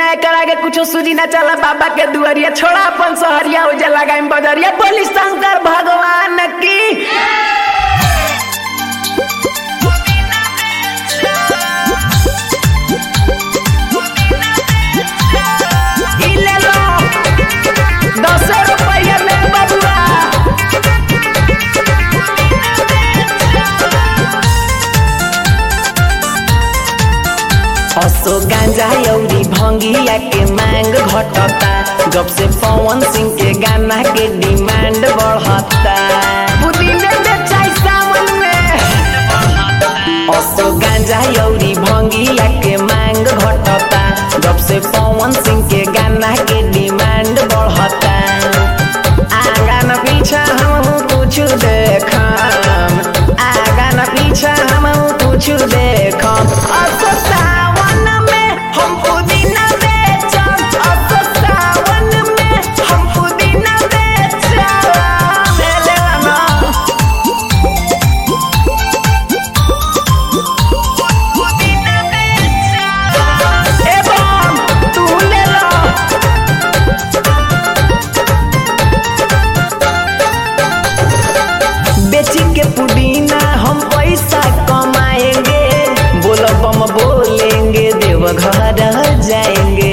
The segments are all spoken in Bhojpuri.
बिना एकर आगे कुछ सूझी ना चला बाबा के दुआरिया छोड़ा अपन सहरिया उजे लगाई बजरिया बोली शंकर भगवान की असो गांजा यौरी भंगिया के मांग घटता जब से पवन सिंह के गाना के डिमांड बढ़ता पुदीने बेचाई सावन में असो गांजा यौरी भंगिया के मांग घटता जब से पवन सिंह के गाना के डिमांड बढ़ता आगा न पीछा हम कुछ देखम आगा न पीछा हम कुछ देखम असो पुदीना हम पैसा कमाएंगे बोलो बम बोलेंगे देवघर जाएंगे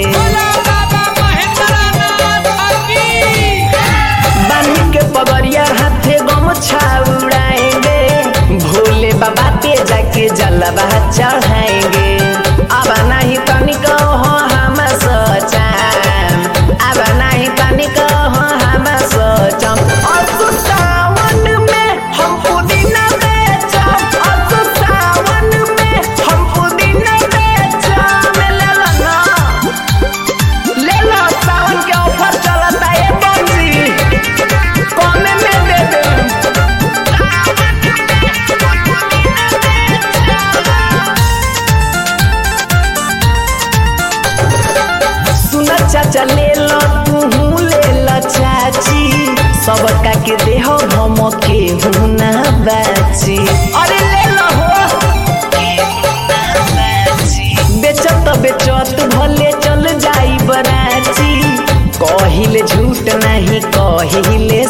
बांध के पगड़िया हाथे गमछा उड़ाएंगे भोले बाबा पे जाके जलवा चढ़ाएंगे अब नहीं तनिक हो हम सोचम अब नहीं तनिक हो हम सोचम चाचा ले लो तू ले लो चाची सबका के देह हम के हुना बाची अरे ले लो हो बेचत भले चल जाई बराची कहिले झूठ नहीं कहिले